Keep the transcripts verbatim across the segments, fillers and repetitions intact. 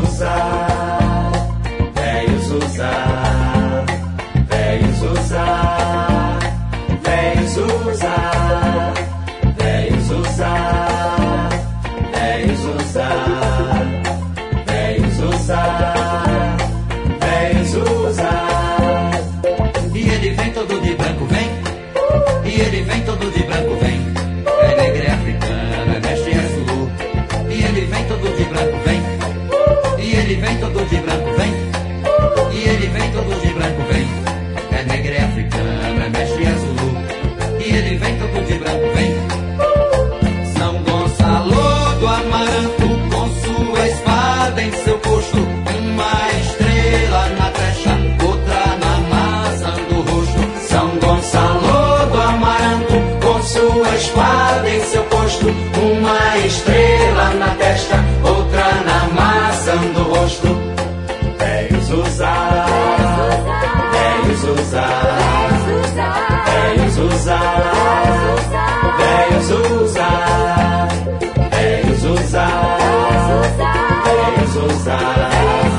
usar, velhos usar, velhos usar, velhos usar, velhos usar, velhos usar, velhos usar, velhos usar. E ele vem todo de branco, vem. E ele vem todo de branco, vem. É negro, é africano, é mestre, é zulu. E ele vem todo de branco, vem. E ele vem todo de branco, vem. E ele vem todo de branco, vem. É negro, é africano, é mestre, é zulu. E ele vem todo de branco, vem. São Gonçalo do Amaranto, com sua espada em seu rosto, uma estrela na testa, outra na maçã do rosto. São Gonçalo do Amaranto, com sua espada em seu posto, uma estrela na testa, outra na maçã do rosto. Velhos usar, velhos usar, velhos usar, velhos usar, velhos usar, velhos usar,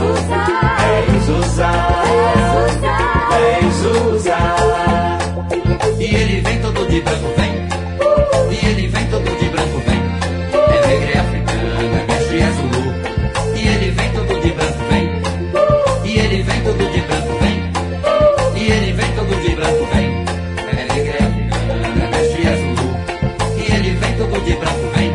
velhos usar, velhos usar. E ele vem todo de branco, vem. E ele vem todo de branco, vem. É negro, é africano, é mestre, é zulu. E ele vem todo de branco, vem. E ele vem todo de branco, vem. E ele vem todo de branco, vem. É negro, é africano, é mestre, é zulu. E ele vem todo de branco, vem.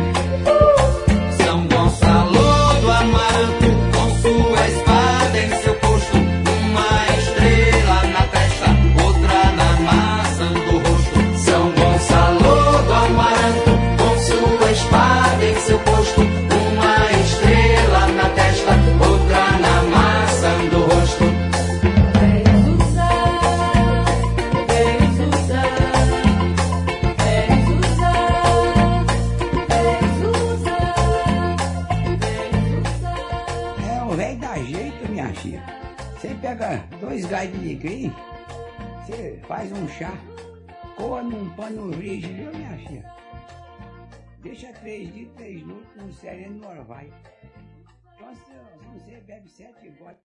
São Gonçalo do Amaranto, com sua espada em seu posto, uma estrela na testa, outra na maçã do rosto. São Gonçalo do Amaranto, com sua espada em seu posto, uma estrela na testa, outra na maçã do rosto. Velhos usar, velhos usar, velhos usar, velhos usar, velhos usar. É, o velho dá jeito, minha filha. Você pega dois galhos de alecrim, você faz um chá, coa num pano rígido, viu, minha filha? Deixa três dias, três noites, com sereno no orvalho. Então, se você bebe sete gotas.